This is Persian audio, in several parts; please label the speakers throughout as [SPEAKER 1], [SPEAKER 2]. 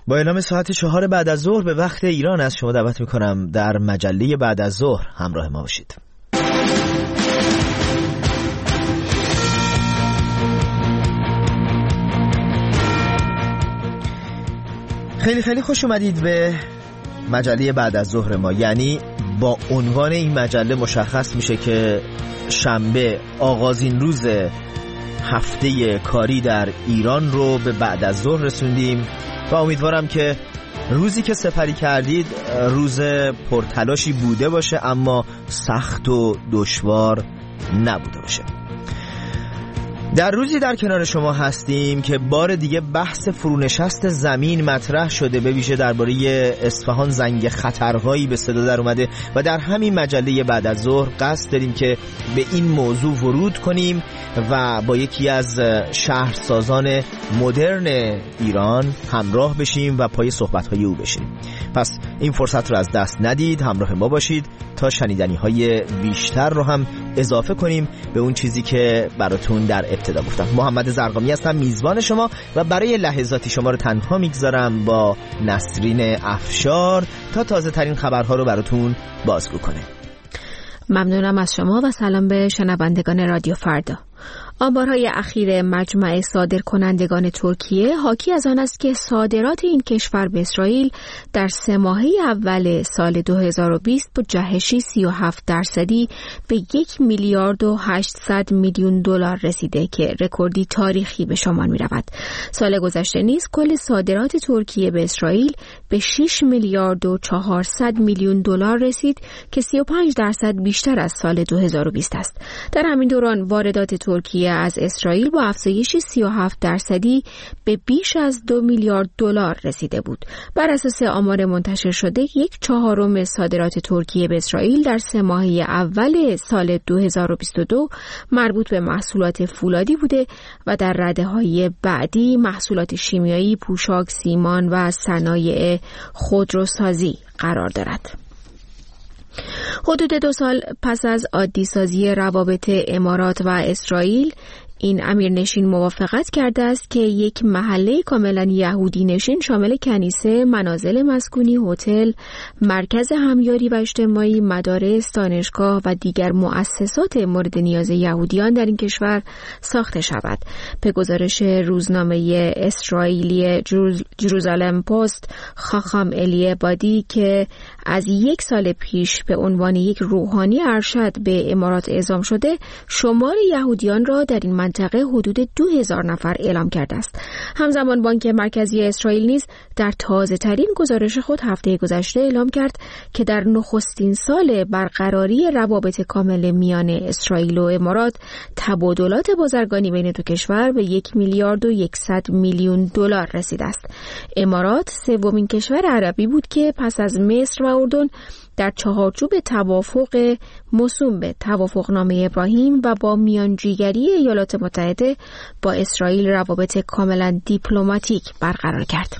[SPEAKER 1] با اعلام ساعت 4 بعد از ظهر به وقت ایران از شما دعوت میکنم در مجله بعد از ظهر همراه ما باشید. خیلی خیلی خوش اومدید به مجله بعد از ظهر ما. یعنی با عنوان این مجله مشخص میشه که شنبه آغازین روز هفته کاری در ایران رو به بعد از ظهر رسوندیم و امیدوارم که روزی که سپری کردید روز پرتلاشی بوده باشه اما سخت و دشوار نبوده باشه. در روزی در کنار شما هستیم که بار دیگه بحث فرونشست زمین مطرح شده، به ویژه درباره اصفهان زنگ خطرهایی به صدا در اومده و در همین مجله بعد از ظهر قصد داریم که به این موضوع ورود کنیم و با یکی از شهرسازان مدرن ایران همراه بشیم و پای صحبت‌های او بشیم. پس این فرصت رو از دست ندید، همراه ما باشید تا شنیدنی‌های بیشتر رو هم اضافه کنیم به اون چیزی که براتون در ابتدا گفتم. محمد زرقامی هستم، میزبان شما و برای لحظاتی شما رو تنها میگذارم با نسرین افشار تا تازه ترین خبرها رو براتون بازگو کنه.
[SPEAKER 2] ممنونم از شما و سلام به شنوندگان رادیو فردا. آمارهای اخیر مجمع صادرکنندگان ترکیه حاکی از آن است که صادرات این کشور به اسرائیل در 3 ماهه اول سال 2020 با جهشی 37% به 1 میلیارد و 800 میلیون دلار رسیده که رکوردی تاریخی به شمار می رود. سال گذشته نیز کل صادرات ترکیه به اسرائیل به 6 میلیارد و 400 میلیون دلار رسید که 35% بیشتر از سال 2020 است. در همین دوران واردات ترکیه از اسرائیل با افزایش 37% به بیش از 2 میلیارد دلار رسیده بود. بر اساس آمار منتشر شده 1/4 صادرات ترکیه به اسرائیل در 3 ماهه اول سال 2022 مربوط به محصولات فولادی بوده و در رده‌های بعدی محصولات شیمیایی، پوشاک، سیمان و صنایع خودروسازی قرار دارد. حدود 2 سال پس از عادی سازی روابط امارات و اسرائیل، این امیرنشین موافقت کرده است که یک محله کاملا یهودی نشین شامل کنیسه، منازل مسکونی، هتل، مرکز همیاری و اجتماعی، مدارس، دانشگاه و دیگر مؤسسات مورد نیاز یهودیان در این کشور ساخته شود. به گزارش روزنامه اسرائیلی جروزالم پست، خاخام الی بادی که از 1 سال پیش به عنوان یک روحانی ارشد به امارات اعزام شده، شمار یهودیان را در این منطقه حدود 2000 نفر اعلام کرده است. همزمان بانک مرکزی اسرائیل نیز در تازه ترین گزارش خود هفته گذشته اعلام کرد که در نخستین سال برقراری روابط کامل میان اسرائیل و امارات، تبادلات بازرگانی بین دو کشور به 1 میلیارد و 100 میلیون دلار رسیده است. امارات سومین کشور عربی بود که پس از مصر و اردن در چهارچوب توافق موسوم به توافقنامه ابراهیم و با میانجیگری ایالات متحده با اسرائیل روابط کاملا دیپلماتیک برقرار کرد.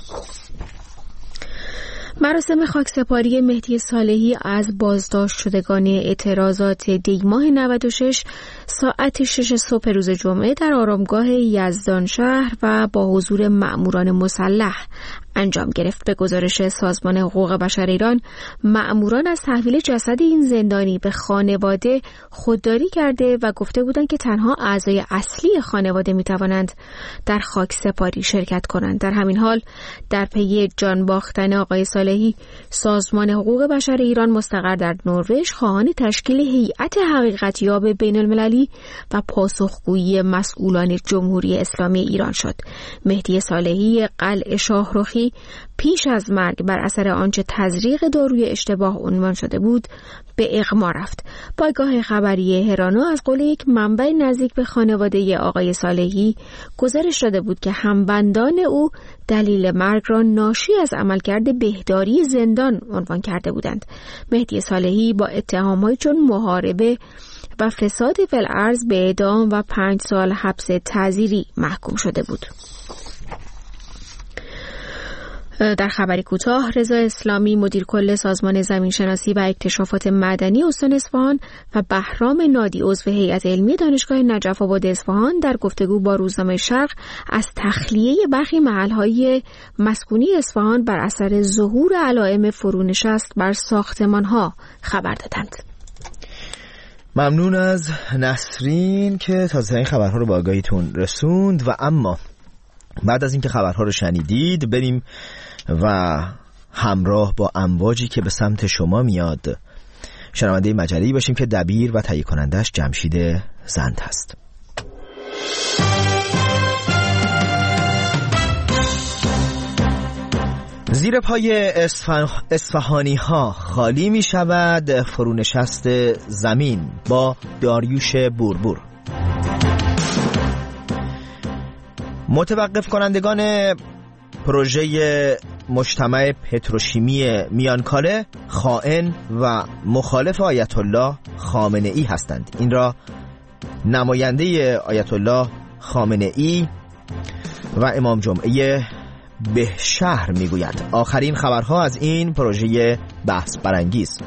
[SPEAKER 2] مراسم خاکسپاری مهدی صالحی از بازداشت شدگان اعتراضات دی‌ماه 96 ساعت 6 صبح روز جمعه در آرامگاه یزدان شهر و با حضور مأموران مسلح انجام گرفت. به گزارش سازمان حقوق بشر ایران، مأموران از تحویل جسد این زندانی به خانواده خودداری کرده و گفته بودند که تنها اعضای اصلی خانواده میتوانند در خاکسپاری شرکت کنند. در همین حال در پی جان باختن آقای صالحی، سازمان حقوق بشر ایران مستقر در نروژ خواهان تشکیل هیئت حقیقتیاب بین المللی و پاسخگویی مسئولان جمهوری اسلامی ایران شد. مهدی صالحی قلعه شاهرخی پیش از مرگ بر اثر آنچه تزریق داروی اشتباه عنوان شده بود به اغما رفت. پایگاه خبری هرانا از قول یک منبع نزدیک به خانواده آقای صالحی گزارش داده بود که همبندان او دلیل مرگ را ناشی از عملکرد بهداری زندان عنوان کرده بودند. مهدی صالحی با اتهام‌هایی چون محاربه و فساد فی الارض به اعدام و 5 سال حبس تعزیری محکوم شده بود. در خبری کوتاه، رضا اسلامی مدیر کل سازمان زمینشناسی و اکتشافات معدنی استان اصفهان و بهرام نادی عضو هیئت علمی دانشگاه نجف آباد اصفهان در گفتگو با روزنامه شرق از تخلیه برخی محل‌های مسکونی اصفهان بر اثر ظهور علائم فرونشست بر ساختمان‌ها خبر دادند.
[SPEAKER 1] ممنون از نسرین که تازه این خبرها رو با آگاهیتون رسوند. و اما بعد از اینکه خبرها رو شنیدید، بریم و همراه با امواجی که به سمت شما میاد شنونده مجله‌ای باشیم که دبیر و تهیه کنندش جمشید زند هست. زیر پای اصفهانی ها خالی می شود فرونشست زمین با داریوش بوربور. متوقف کنندگان پروژه مجتمع پتروشیمی میانکاله خائن و مخالف آیت الله خامنه ای هستند. این را نماینده آیت الله خامنه ای و امام جمعه بهشهر میگوید. آخرین خبرها از این پروژه بحث برانگیز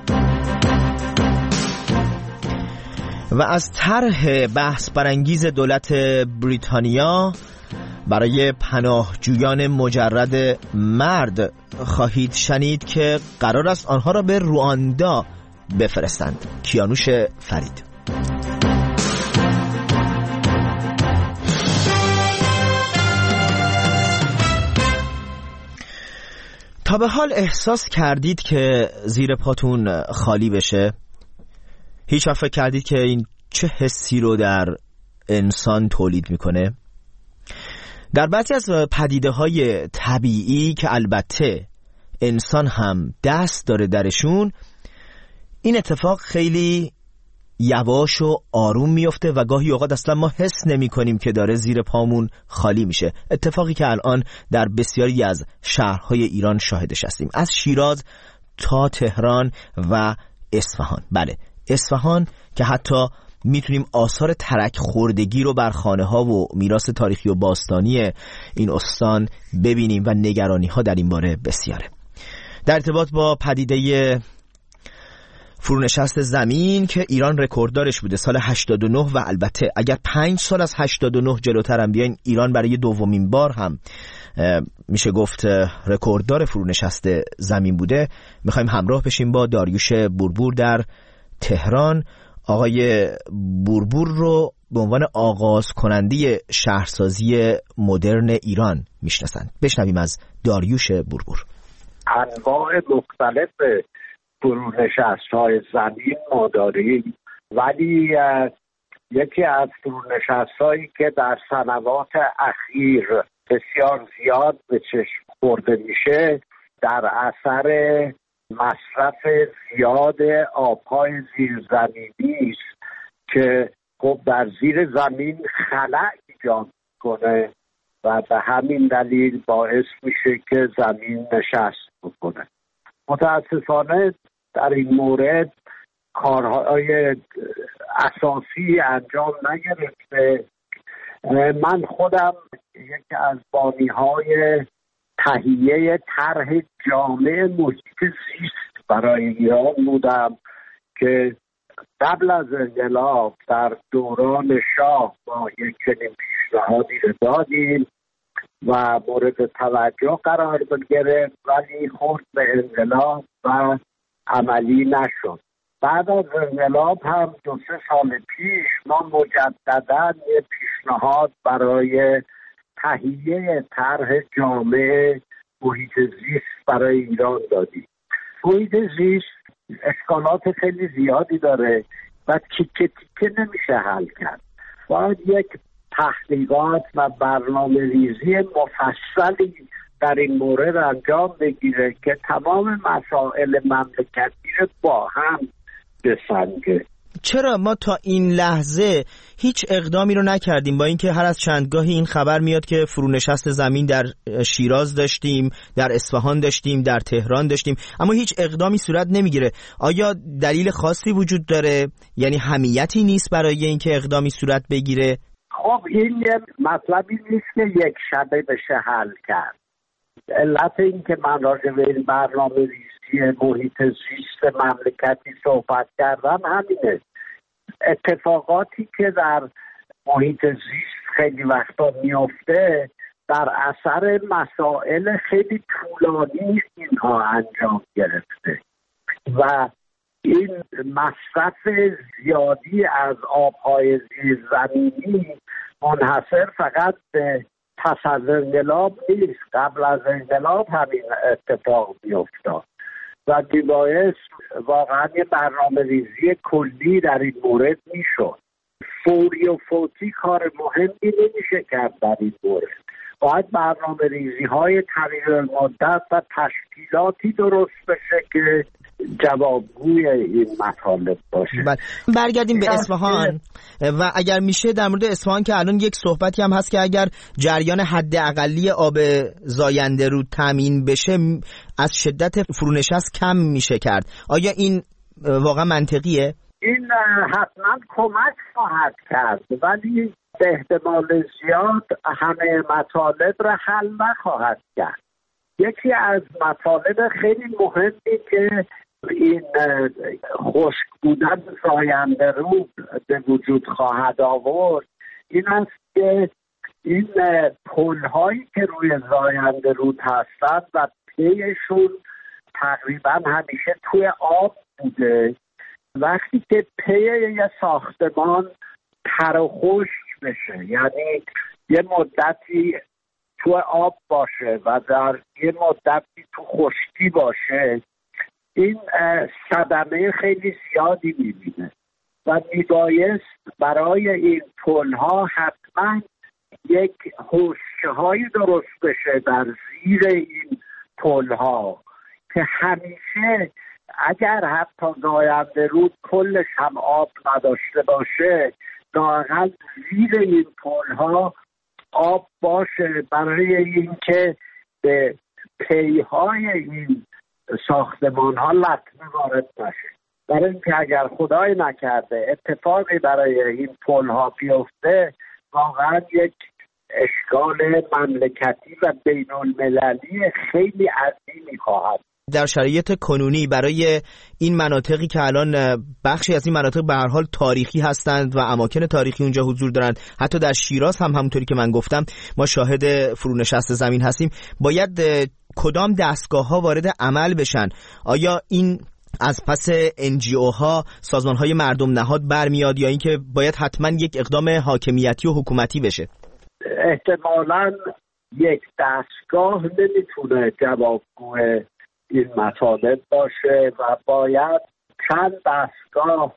[SPEAKER 1] و از طرح بحث برانگیز دولت بریتانیا برای پناهجویان مجرد مرد خواهید شنید که قرار است آنها را به رواندا بفرستند. کیانوش فرید. تا به حال احساس کردید که زیر پاتون خالی بشه؟ هیچ وقت فکر کردید که این چه حسی رو در انسان تولید میکنه؟ در بعضی از پدیده‌های طبیعی که البته انسان هم دست داره درشون، این اتفاق خیلی یواش و آروم میفته و گاهی اوقات اصلا ما حس نمی کنیم که داره زیر پامون خالی میشه. اتفاقی که الان در بسیاری از شهرهای ایران شاهدش هستیم، از شیراز تا تهران و اصفهان. بله، اصفهان که حتی میتونیم آثار ترک خوردگی رو بر خانه ها و میراث تاریخی و باستانی این استان ببینیم و نگرانی ها در این باره بسیاره. در ارتباط با پدیده فرونشست زمین که ایران رکورددارش بوده سال 89 و البته اگر 5 سال از 89 جلوتر هم بیاین، ایران برای دومین بار هم میشه گفت رکورددار فرونشست زمین بوده. میخوایم همراه بشیم با داریوش بوربور در تهران. آقای بوربور رو به عنوان آغاز کننده شهرسازی مدرن ایران میشناسند. بشنویم از داریوش بوربور.
[SPEAKER 3] انواع مختلف فرونشست‌های زمین ما داریم، ولی یکی از فرونشست‌هایی که در سنوات اخیر بسیار زیاد به چشم خورده میشه در اثر مصرف زیاد آب‌های زیرزمینی است که خب در زیر زمین خلأ ایجاد کنه و به همین دلیل باعث میشه که زمین نشست بکنه. متاسفانه در این مورد کارهای اساسی انجام نگرفته. من خودم یکی از بانی‌های تهیه طرح جامع محیط زیست برای ایران بودم که قبل از انقلاب در دوران شاه ما یک چنین پیشنهادی رو دادیم و مورد توجه قرار گرفت، ولی خورد به انقلاب و عملی نشد. بعد از انقلاب هم 2-3 سال پیش ما مجددا یک پیشنهاد برای تهیه طرح جامع محیط زیست برای ایران دادیم. محیط زیست اشکالات خیلی زیادی داره و تیکه تیکه نمیشه حل کرد. باید یک تحقیقات و برنامه ریزی مفصلی در این مورد انجام بگیره که تمام مسائل مملکتی رو با هم بسنجه.
[SPEAKER 1] چرا ما تا این لحظه هیچ اقدامی رو نکردیم؟ با اینکه هر از چندگاهی این خبر میاد که فرونشست زمین در شیراز داشتیم، در اصفهان داشتیم، در تهران داشتیم، اما هیچ اقدامی صورت نمیگیره. آیا دلیل خاصی وجود داره؟ یعنی حمیتی نیست برای اینکه اقدامی صورت بگیره؟
[SPEAKER 3] خب این یه مطلبی نیست که یک شبه بشه حل کرد. علت این که من راجع به این برنامه ریزی محیط زیست مملکتی صحبت کردم همینه. اتفاقاتی که در محیط زیست خیلی وقتا میفته در اثر مسائل خیلی طولانی اینها انجام گرفته و این مصرف زیادی از آبهای زیرزمینی منحصر فقط به پس از انقلاب نیست، قبل از انقلاب همین اتفاق میافتاد و میبایست واقعا یه برنامه ریزی کلی در این مورد میشد. فوری و فوتی کار مهمی نمیشه کرد در این مورد. باید برنامه ریزی های طویل المدت و تشکیلاتی درست بشه که جوابگوی این مطالب باشه.
[SPEAKER 1] برگردیم به اصفهان و اگر میشه در مورد اصفهان که الان یک صحبتی هم هست که اگر جریان حد اقلی آب زاینده رود تامین بشه از شدت فرونشست کم میشه کرد. آیا این واقعا منطقیه؟
[SPEAKER 3] این حتما کمک خواهد کرد ولی به احتمال زیاد همه مطالب را حل نخواهد کرد. یکی از مطالب خیلی مهمی که این خشک بودن زاینده رود به وجود خواهد آورد این است که این پل‌هایی که روی زاینده رود هستند و پیشون تقریبا همیشه توی آب بوده، وقتی که پی یه ساختمان تر و خشک بشه، یعنی یه مدتی تو آب باشه و در یه مدتی تو خشکی باشه، این صدمه خیلی زیادی میبینه و میبایست برای این پل‌ها حتما یک حوضچه‌هایی درست بشه در زیر این پل‌ها که همیشه اگر حتی زاینده رود کلش هم آب نداشته باشه لااقل زیر این پل‌ها آب باشه برای اینکه به پیهای این ساختمان ها لطمه وارد نشه. برای اینکه اگر خدای نکرده اتفاقی برای این پل ها بیفته واقعا یک اشکال مملکتی و بین المللی خیلی عظیمی خواهد.
[SPEAKER 1] در شرایط کنونی برای این مناطقی که الان بخشی از این مناطق به هر حال تاریخی هستند و اماکن تاریخی اونجا حضور دارند، حتی در شیراز هم همونطوری که من گفتم ما شاهد فرونشست زمین هستیم، باید کدام دستگاه ها وارد عمل بشن؟ آیا این از پس NGO ها، سازمان های مردم نهاد برمیاد یا اینکه باید حتما یک اقدام حاکمیتی و حکومتی بشه؟
[SPEAKER 3] احتمالاً یک دستگاه نمیتونه جوابگو این مطالب باشه و باید چند دستگاه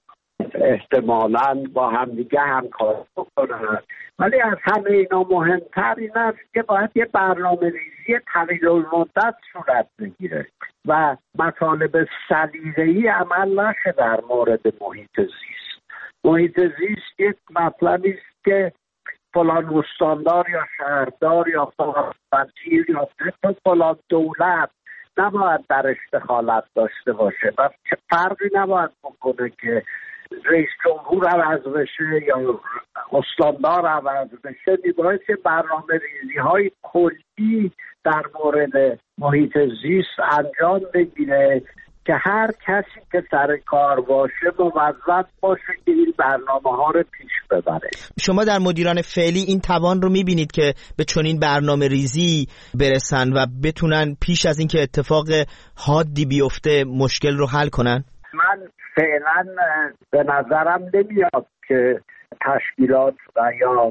[SPEAKER 3] احتمالاً با همدیگه همکاری بکنن، ولی از همه اینا مهمتر این است که باید یه برنامه ریزی طویل المدت صورت بگیره و مطالب سلیقه‌ای عمل نشه در مورد محیط زیست. محیط زیست یک مطلبی است که فلان استاندار یا شهردار یا فلان وزیر یا فلان دولت نباید درش دخالت داشته باشه و فرقی نباید بکنه که رئیس جمهور عوض بشه یا استاندار عوض بشه. میباید که برنامه ریزی های کلی در مورد محیط زیست انجام بگیره که هر کسی که سر کار باشه موظف باشه که این برنامه ها رو پیش ببره.
[SPEAKER 1] شما در مدیران فعلی این توان رو میبینید که به چنین برنامه ریزی برسن و بتونن پیش از اینکه اتفاق حادی بیفته مشکل رو حل کنن؟
[SPEAKER 3] من فعلا به نظرم نمیاد که تشکیلات و یا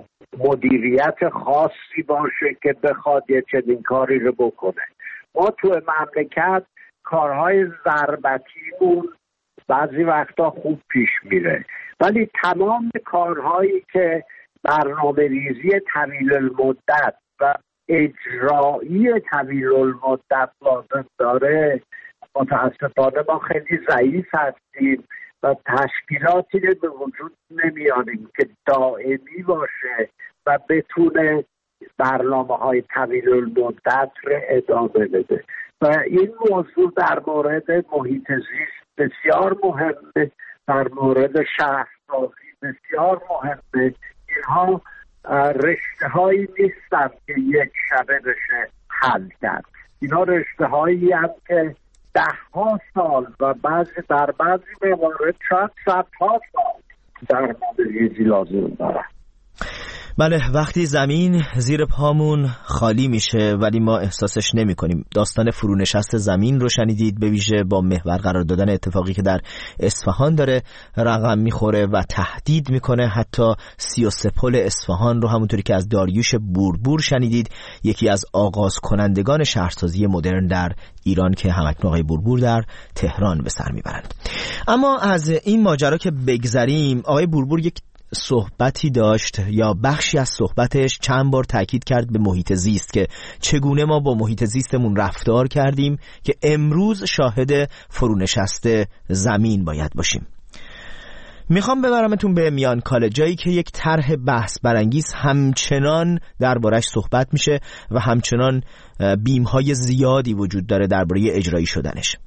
[SPEAKER 3] مدیریت خاصی باشه که بخواد یه چنین کاری رو بکنه. ما تو مملکت کارهای ضربتیمون بعضی وقتا خوب پیش میره، ولی تمام کارهایی که برنامه ریزی طویل المدت و اجرایی طویل المدت لازم داره متاسفانه ما خیلی ضعیف هستیم و تشکیلاتی رو به وجود نمیاریم که دائمی باشه و بتونه برنامه‌های طویل المدت رو ادامه بده و این موضوع در مورد محیط زیست بسیار مهمه، در مورد شهرسازی بسیار مهمه. اینها رشته هایی نیستن که یک شبه بشه حل کرد. اینا رشته هایی هم که 10 سال و در بعضی موارد شاید 100 سال در مدیریتی لازم دارن.
[SPEAKER 1] بله، وقتی زمین زیر پامون خالی میشه ولی ما احساسش نمی کنیم. داستان فرونشست زمین رو شنیدید، به ویژه با محور قرار دادن اتفاقی که در اصفهان داره رقم میخوره و تهدید میکنه. حتی 33 پل اصفهان رو همونطوری که از داریوش بوربور شنیدید، یکی از آغاز کنندگان شهرسازی مدرن در ایران که همکنون آقای بوربور در تهران به سر میبرند. اما از این ماجرا که بگذریم، آقای بوربور یک صحبتی داشت یا بخشی از صحبتش چند بار تاکید کرد به محیط زیست، که چگونه ما با محیط زیستمون رفتار کردیم که امروز شاهد فرونشست زمین باید باشیم. میخوام ببرمتون به میانکاله، جایی که یک طرح بحث برانگیز همچنان دربارش صحبت میشه و همچنان بیمهای زیادی وجود داره درباره اجرایی شدنش.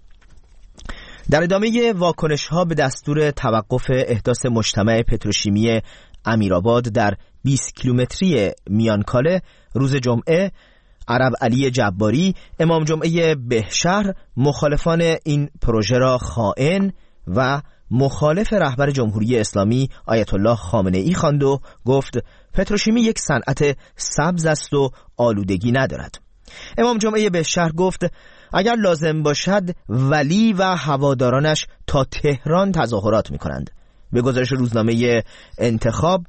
[SPEAKER 1] در ادامه واکنش‌ها به دستور توقف احداث مجتمع پتروشیمی امیرآباد در 20 کیلومتری میانکاله، روز جمعه عرب علی جباری امام جمعه بهشهر مخالفان این پروژه را خائن و مخالف رهبر جمهوری اسلامی آیت الله خامنه ای خواند و گفت پتروشیمی یک صنعت سبز است و آلودگی ندارد. امام جمعه بهشهر گفت اگر لازم باشد ولی و هوادارانش تا تهران تظاهرات می‌کنند. به گزارش روزنامه انتخاب،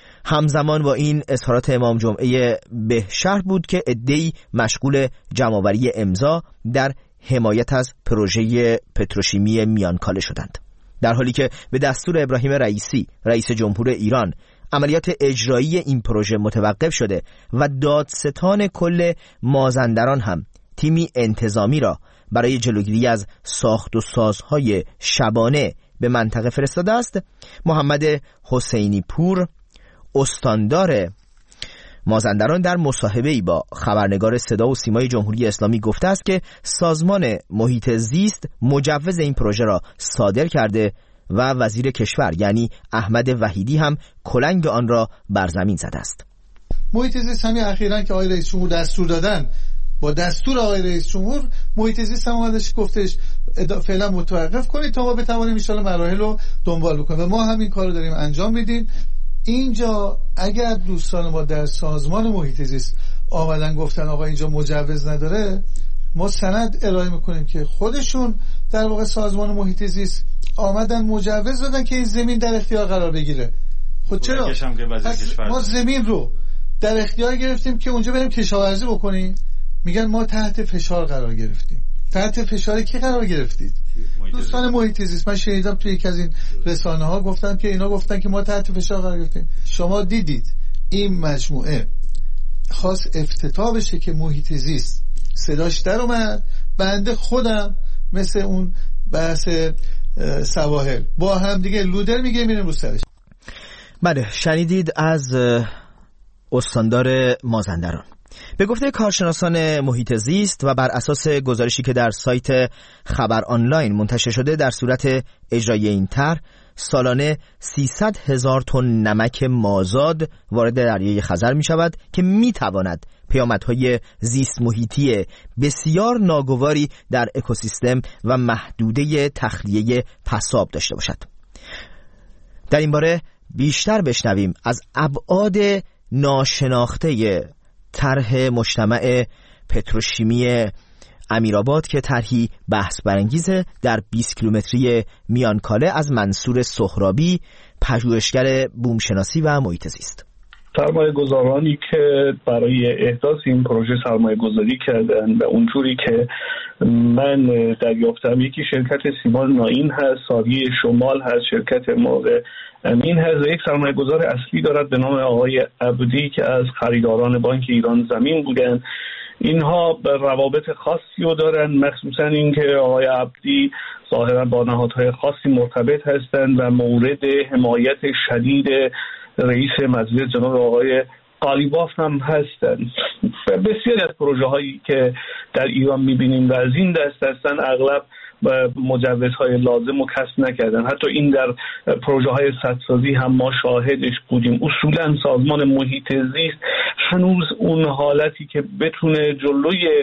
[SPEAKER 1] همزمان با این اظهارات امام جمعه بهشهر بود که عده‌ای مشغول جمع‌آوری امضا در حمایت از پروژه پتروشیمی میانکاله شدند، در حالی که به دستور ابراهیم رئیسی رئیس جمهور ایران عملیات اجرایی این پروژه متوقف شده و دادستان کل مازندران هم تیمی انتظامی را برای جلوگیری از ساخت و سازهای شبانه به منطقه فرستاده است. محمد حسینی پور استاندار مازندران در مصاحبه‌ای با خبرنگار صدا و سیمای جمهوری اسلامی گفته است که سازمان محیط زیست مجوز این پروژه را صادر کرده و وزیر کشور یعنی احمد وحیدی هم کلنگ آن را بر زمین زده است.
[SPEAKER 4] محیط زیست همین اخیراً که آقای رئیس جمهور دستور دادن، با دستور آقای رئیس جمهور محیط زیست هم اومدش گفتش فعلا متوقف کنید تا ما بتوانیم ان شاء الله مراحل رو دنبال بکنیم و ما همین کارو داریم انجام میدیم. اینجا اگر دوستان ما در سازمان محیط زیست آمدن گفتن آقا اینجا مجوز نداره، ما سند ارائه میکنیم که خودشون در واقع سازمان محیط زیست آمدن مجوز دادن که این زمین در اختیار قرار بگیره. خود چرا؟ ما زمین رو در اختیار گرفتیم که اونجا بریم کشاورزی بکنیم، میگن ما تحت فشار قرار گرفتیم. تحت فشار کی قرار گرفتید؟ دوستان محیط زیست. من شنیدم توی یکی از این رسانه ها گفتن که اینا گفتن که ما تحت فشار قرار گرفتیم. شما دیدید این مجموعه خواست افتتاح بشه که محیط زیست صداش در اومد، بنده خودم مثل اون بحث سواحل با هم دیگه لودر میگه میریم رو سرش.
[SPEAKER 1] بله، شنیدید از استاندار مازندران. به گفته کارشناسان محیط زیست و بر اساس گزارشی که در سایت خبر آنلاین منتشر شده، در صورت اجرای این طرح سالانه 300,000 تن نمک مازاد وارد دریای خزر می شود که می تواند پیامدهای زیست محیطی بسیار ناگواری در اکوسیستم و محدوده تخلیه پساب داشته باشد. در این باره بیشتر بشنویم از ابعاد ناشناخته طرح مجتمع پتروشیمی امیرآباد که طرحی بحث برانگیزه در 20 کیلومتری میانکاله از منصور سهرابی، پژوهشگر بومشناسی و محیط زیست.
[SPEAKER 5] سرمایه گذارانی که برای احداث این پروژه سرمایه گذاری کردن و اونجوری که من دریافتم، یکی شرکت سیمان ناین هست، ساریه شمال هست، شرکت موقع امین هست و یک سرمایه گذار اصلی دارد به نام آقای عبدی که از خریداران بانک ایران زمین بودن. اینها روابط خاصی رو دارن، مخصوصا اینکه آقای عبدی ظاهرا با نهادهای خاصی مرتبط هستند و مورد حمایت شدید رئیس مجلس جناب آقای قالیباف هم هستند. بسیاری از پروژه هایی که در ایران میبینیم و از این دست هستن اغلب مجوزهای لازم رو کسب نکردن. حتی این در پروژه های سدسازی هم ما شاهدش بودیم. اصولا سازمان محیط زیست هنوز اون حالتی که بتونه جلوی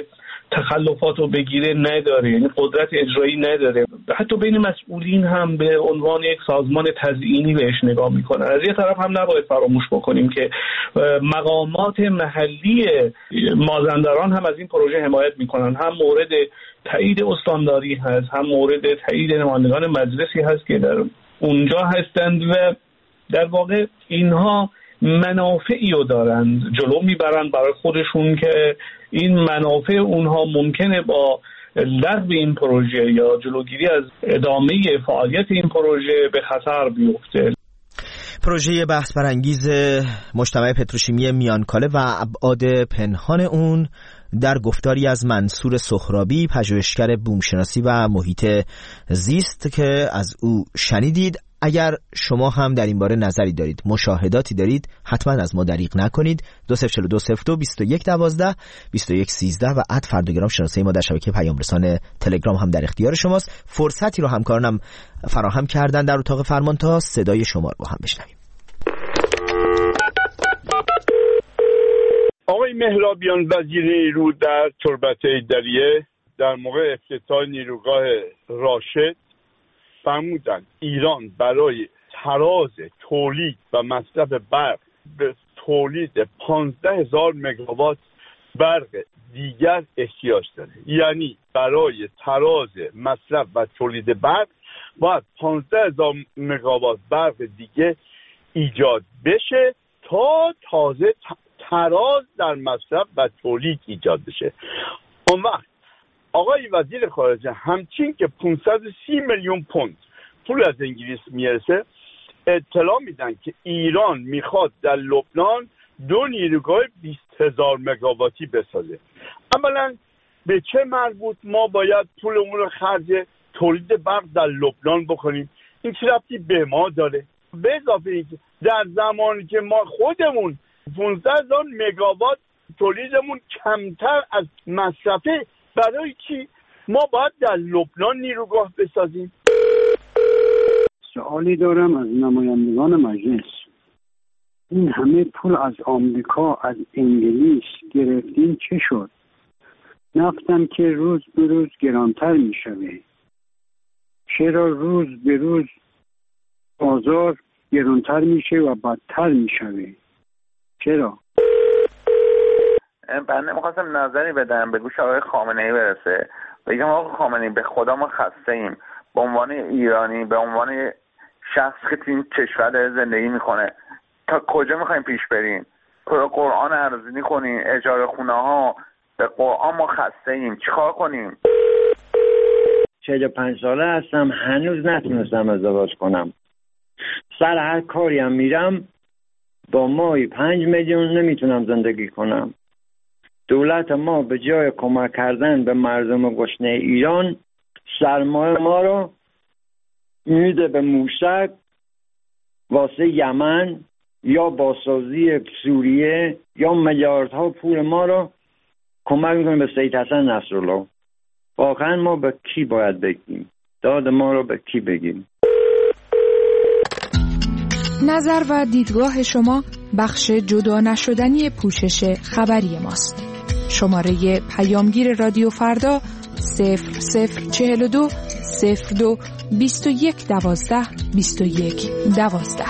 [SPEAKER 5] تخلفات رو بگیره نداره، یعنی قدرت اجرایی نداره. حتی بین مسئولین هم به عنوان یک سازمان تزیینی بهش نگاه میکنن. از یه طرف هم نباید فراموش بکنیم که مقامات محلی مازندران هم از این پروژه حمایت میکنن. هم مورد تایید استانداری هست، هم مورد تایید نمایندگان مجلسی هست که در اونجا هستند و در واقع اینها منافعی رو دارند جلو میبرند برای خودشون که این منافع اونها ممکنه با لغو این پروژه یا جلوگیری از ادامه فعالیت این پروژه به خطر بیفته.
[SPEAKER 1] پروژه بحث برانگیز مجتمع پتروشیمی میانکاله و ابعاد پنهان اون در گفتاری از منصور سهرابی، پژوهشگر بومشناسی و محیط زیست که از او شنیدید. اگر شما هم در این باره نظری دارید، مشاهداتی دارید، حتما از ما دریغ نکنید. 2042022112 2113 و @فردوگرام شناسه ما در شبکه پیام رسان تلگرام هم در اختیار شماست. فرصتی رو همکارانم فراهم کردن در اتاق فرمان تا صدای شما رو هم بشنویم.
[SPEAKER 6] آقای مهرابیان وزیر نیرو در تربت دریه در موقع افتتاح نیروگاه راشد فرمودند ایران برای تراز تولید و مصرف برق به تولید 15,000 مگاوات برق دیگر احتیاج داره. یعنی برای تراز مصرف و تولید برق باید 15,000 مگاوات برق دیگه ایجاد بشه تا تازه تراز در مصرف و تولید ایجاد بشه. اون وقت آقای وزیر خارجه همچین که 530 میلیون پوند پول از انگلیس میرسه اطلاع میدن که ایران میخواد در لبنان 2 نیروگاه 20,000 مگاواتی بسازه. اولا به چه مربوط ما باید پولمون رو خرج تولید برق در لبنان بکنیم؟ این چه ربطی به ما داره؟ به اضافه اینکه در زمانی که ما خودمون 15,000 مگاوات تولیدمون کمتر از مصرفه، برای چی ما باید در لبنان نیروگاه بسازیم؟
[SPEAKER 7] سوالی دارم از نمایندگان مجلس. این همه پول از آمریکا، از انگلیس گرفتین چه شد؟ نفتم که روز به روز گرانتر می شوه. چرا روز به روز بازار گرانتر میشه و بدتر می شوه؟ چرا؟
[SPEAKER 8] بنده میخواستم نظری بدم به گوش آقای خامنه‌ای برسه. بگم آقای خامنه‌ای به خدا ما خسته ایم به عنوان ایرانی، به عنوان شخص که تو این کشور زندگی میکنه. تا کجا میخوایم پیش بریم؟ قرآن ارزونی کنیم، اجاره خونه ها، به قرآن ما خسته ایم. چیکار کنیم؟
[SPEAKER 9] 45 ساله هستم، هنوز نتونستم ازدواج کنم. سر هر کاری هم میرم با ماهی 5 میلیون نمیتونم زندگی کنم. دولت ما به جای کمک کردن به مردم گشنه ایران سرمایه ما رو میده به موشک واسه یمن یا بازسازی سوریه یا میلیاردها پول ما رو کمک میکنه به سید حسن نصرالله. واقعا ما به کی باید بگیم؟ داد ما رو به کی بگیم؟
[SPEAKER 10] نظر و دیدگاه شما بخش جدا نشدنی پوشش خبری ماست. شماره پیامگیر رادیو فردا 0042 02 21 12 21 12.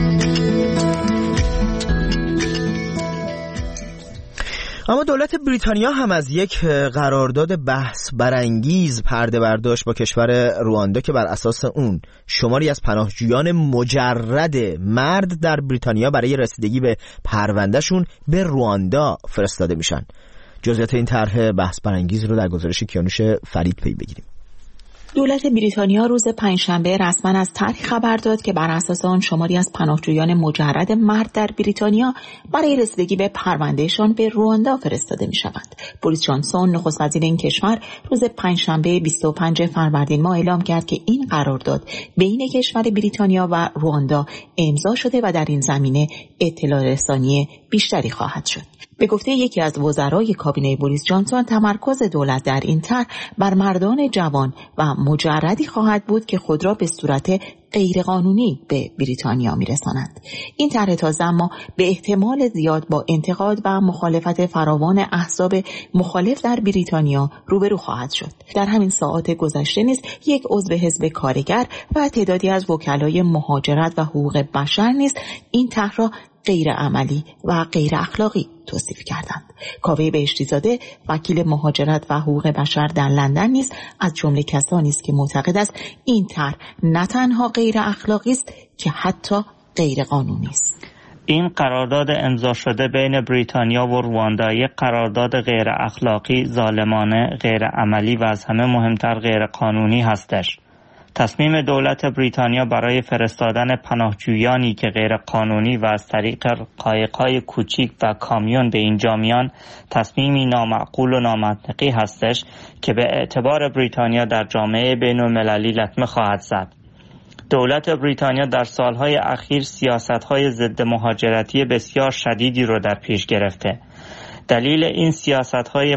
[SPEAKER 1] اما دولت بریتانیا هم از یک قرارداد بحث برانگیز پرده برداشت با کشور رواندا که بر اساس اون شماری از پناهجویان مجرد مرد در بریتانیا برای رسیدگی به پروندهشون به رواندا فرستاده میشن. جزئیات این طرح بحث برانگیز رو در گزارش کیانوش فرید پی بگیریم.
[SPEAKER 11] دولت بریتانیا روز پنجشنبه رسما از طرحی خبر داد که بر اساس آن شماری از پناهجویان مجرد مرد در بریتانیا برای رسیدگی به پروندهشان به رواندا فرستاده می‌شوند. بوریس جانسون نخست وزیر این کشور روز پنجشنبه 25 فروردین ماه اعلام کرد که این قرارداد بین کشور بریتانیا و رواندا امضا شده و در این زمینه اطلاع رسانی بیشتری خواهد شد. به گفته یکی از وزرای کابینه بوریس جانسون، تمرکز دولت در این طرح بر مردان جوان و مجردی خواهد بود که خود را به صورت غیرقانونی به بریتانیا میرسانند. این طرح تازه اما به احتمال زیاد با انتقاد و مخالفت فراوان احزاب مخالف در بریتانیا روبرو خواهد شد. در همین ساعات گذشته نیز یک عضو حزب کارگر و تعدادی از وکلای مهاجرت و حقوق بشر نیز این طرح را غیر عملی و غیر اخلاقی توصیف کردند. کاوه بهشتی‌زاده وکیل مهاجرت و حقوق بشر در لندن نیز از جمله کسانی است که معتقد است این طرح نه تنها غیر اخلاقی است که حتی غیر قانونی است.
[SPEAKER 12] این قرارداد امضا شده بین بریتانیا و رواندا یک قرارداد غیر اخلاقی، ظالمانه، غیر عملی و از همه مهمتر غیر قانونی هستش. تصمیم دولت بریتانیا برای فرستادن پناهجویانی که غیر قانونی و از طریق قایق‌های کوچیک و کامیون به اینجا میان تصمیمی نامعقول و نامنطقی هستش که به اعتبار بریتانیا در جامعه بین‌المللی لطمه خواهد زد. دولت بریتانیا در سالهای اخیر سیاست‌های ضد مهاجرتی بسیار شدیدی رو در پیش گرفته. دلیل این سیاست‌های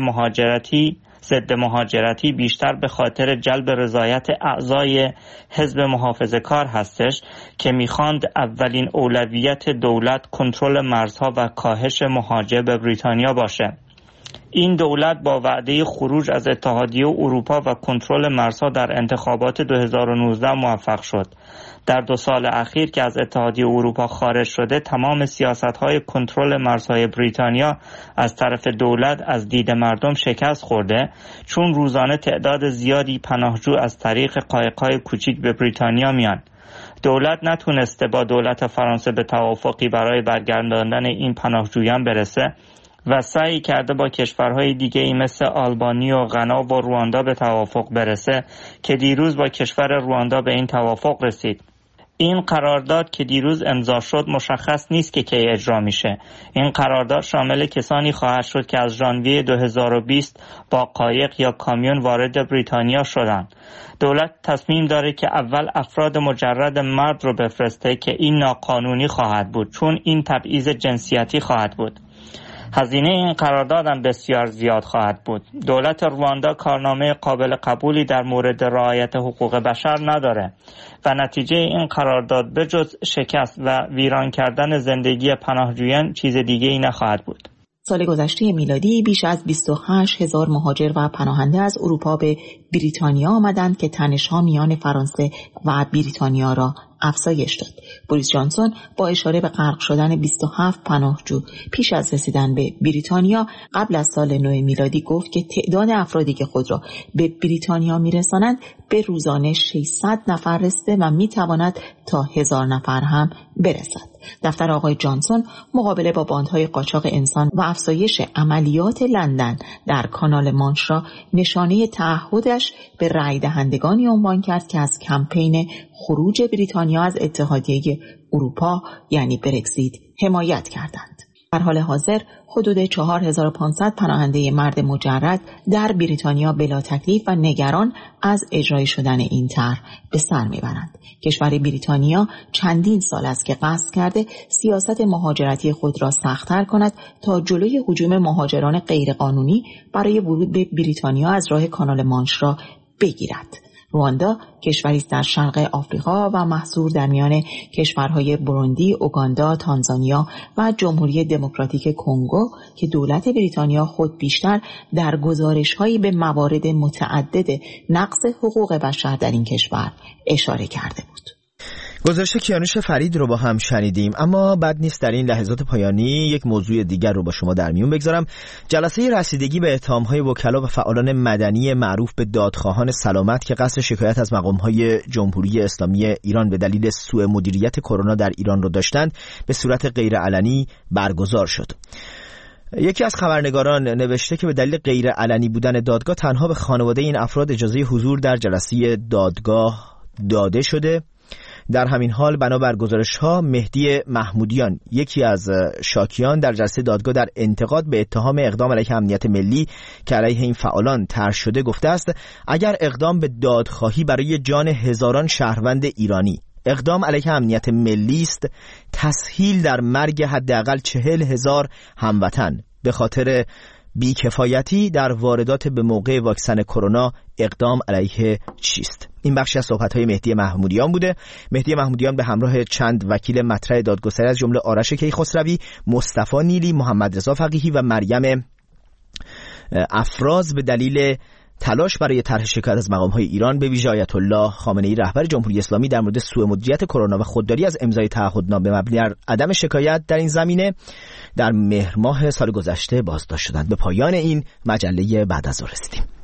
[SPEAKER 12] ضد مهاجرتی بیشتر به خاطر جلب رضایت اعضای حزب محافظه‌کار هستش که می‌خواند اولین اولویت دولت کنترل مرزها و کاهش مهاجر به بریتانیا باشه. این دولت با وعده خروج از اتحادیه اروپا و کنترل مرزها در انتخابات 2019 موفق شد. در 2 سال اخیر که از اتحادیه اروپا خارج شده، تمام سیاست‌های کنترل مرزهای بریتانیا از طرف دولت از دید مردم شکست خورده، چون روزانه تعداد زیادی پناهجو از طریق قایق‌های کوچیک به بریتانیا میان. دولت نتونسته با دولت فرانسه به توافقی برای برگرداندن این پناهجویان برسه و سعی کرده با کشورهای دیگه‌ای مثل آلبانی و غنا و رواندا به توافق برسه که دیروز با کشور رواندا به این توافق رسید. این قرارداد که دیروز امضا شد مشخص نیست که کی اجرا میشه. این قرارداد شامل کسانی خواهد شد که از ژانویه 2020 با قایق یا کامیون وارد بریتانیا شدند. دولت تصمیم داره که اول افراد مجرد مرد رو بفرسته که این ناقانونی خواهد بود، چون این تبعیض جنسیتی خواهد بود. هزینه این قرارداد هم بسیار زیاد خواهد بود. دولت رواندا کارنامه قابل قبولی در مورد رعایت حقوق بشر نداره و نتیجه این قرارداد به جز شکست و ویران کردن زندگی پناهجویان چیز دیگه ای نخواهد بود.
[SPEAKER 11] سال گذشته میلادی بیش از 28,000 مهاجر و پناهنده از اروپا به بریتانیا آمدند که تنش‌ها میان فرانسه و بریتانیا را افزایش داد. بوریس جانسون با اشاره به غرق شدن 27 پناهجو پیش از رسیدن به بریتانیا قبل از سال نو میلادی گفت که تعداد افرادی که خود را به بریتانیا میرسانند به روزانه 600 نفر رسیده و میتواند تا 1000 نفر هم برسد. دفتر آقای جانسون مقابله با باندهای قاچاق انسان و افزایش عملیات لندن در کانال مانش را نشانه تعهدش به رای دهندگانی عنوان کرد که از کمپین خروج بریتانیا از اتحادیه اروپا یعنی برگزیت حمایت کردند. در حال حاضر حدود 4500 پناهنده مرد مجرد در بریتانیا بلا تکلیف و نگران از اجرای شدن این طرح به سر میبرند. کشور بریتانیا چندین سال است که قصد کرده سیاست مهاجرتی خود را سخت‌تر کند تا جلوی هجوم مهاجران غیرقانونی برای ورود به بریتانیا از راه کانال مانش را بگیرد. رواندا کشوری است در شرق آفریقا و محصور در میان کشورهای بروندی، اوگاندا، تانزانیا و جمهوری دموکراتیک کنگو که دولت بریتانیا خود بیشتر در گزارش‌هایی به موارد متعدد نقض حقوق بشر در این کشور اشاره کرده بود.
[SPEAKER 1] گزارش کیانوش فرید رو با هم شنیدیم، اما بد نیست در این لحظات پایانی یک موضوع دیگر رو با شما در میون بگذارم. جلسه رسیدگی به اتهام‌های وکلا و فعالان مدنی معروف به دادخواهان سلامت که قصد شکایت از مقام‌های جمهوری اسلامی ایران به دلیل سوء مدیریت کرونا در ایران رو داشتند به صورت غیرعلنی برگزار شد. یکی از خبرنگاران نوشته که به دلیل غیر علنی بودن دادگاه تنها به خانواده این افراد اجازه حضور در جلسه دادگاه داده شده. در همین حال بنابر گزارش‌ها مهدی محمودیان یکی از شاکیان در جلسه دادگاه در انتقاد به اتهام اقدام علیه امنیت ملی که علیه این فعالان طرح شده گفته است اگر اقدام به دادخواهی برای جان هزاران شهروند ایرانی اقدام علیه امنیت ملی است، تسهیل در مرگ حداقل 40,000 هموطن به خاطر بیکفایتی در واردات به موقع واکسن کرونا اقدام علیه چیست؟ این بخشی از صحبت‌های مهدی محمودیان بوده. مهدی محمودیان به همراه چند وکیل مطرح دادگستری از جمله آرش کیخسروی، مصطفی نیلی، محمد رضا فقیهی و مریم افراز به دلیل تلاش برای طرح شکایت از مقام‌های ایران به ویژه آیت الله خامنه‌ای رهبر جمهوری اسلامی در مورد سوء مدیریت کرونا و خودداری از امضای تعهدنامه مبنی بر عدم شکایت در این زمینه در مهر ماه سال گذشته بازداشت شدند. به پایان این مجله بعد از ظهر رسیدیم.